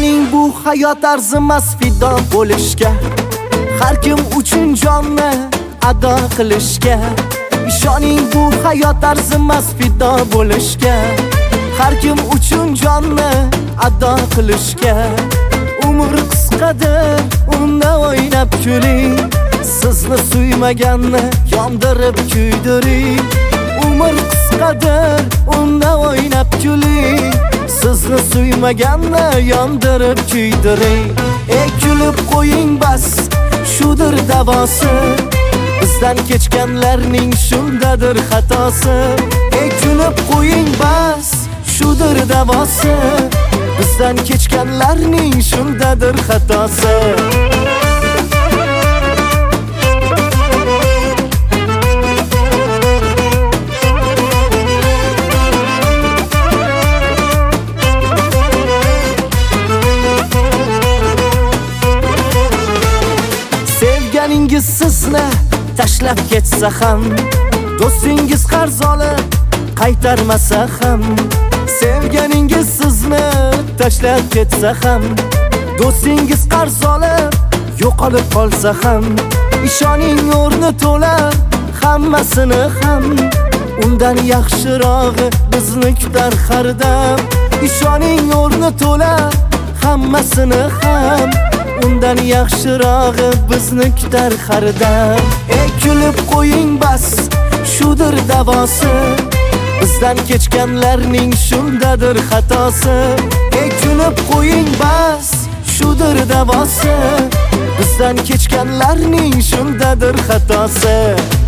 Ishoning bu hayot arzimas fido bo'lishga, har kim uchun jonni ado qilishga. Ishoning bu hayot arzimas fido bo'lishga, har kim uchun jonni ado qilishga. Umr qisqadir, unda o'ynab kuling, sizni suymaganni yondirib kuydiring. Umr qisqadir, unda o'ynab kuling, sizni suymaganni yondirib kuydiring. Kulib qo'ying bas, shudir davosi, bizdan kechganlarning shundadir xatosi. Kulib qo'ying bas, shudir davosi, bizdan kechganlarning shundadir xatosi. Sevganingiz sizni tashlab ketsa ham, do'stingiz qarz olib qaytarmasa ham. Sevganingiz sizni tashlab ketsa ham, do'stingiz qarz olib yo'qolib qolsa ham. Ishoning o'rni to'lar hammasini ham, undan yaxshirog'i bizni kutar har dam. Ishoning o'rni to'lar hammasini ham, undan yaxshirog'i bizni kutar har dam. Kulib qo'ying bas, shudir davosi, bizdan kechganlarning shundadir xatosi. Kulib qo'ying bas, shudir davosi, bizdan kechganlarning shundadir xatosi.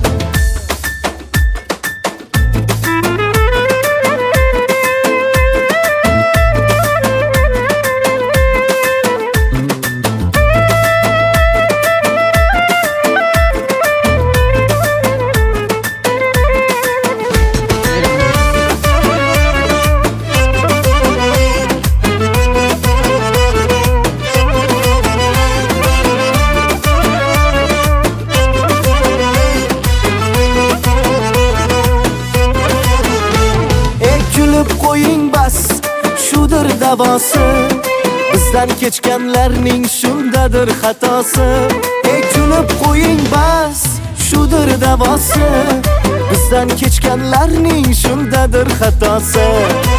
Kulib qo'ying bas, shudir davosi, bizdan kechganlarning shundadir xatosi. Kulib qo'ying bas, shudir davosi, bizdan kechganlarning shundadir xatosi.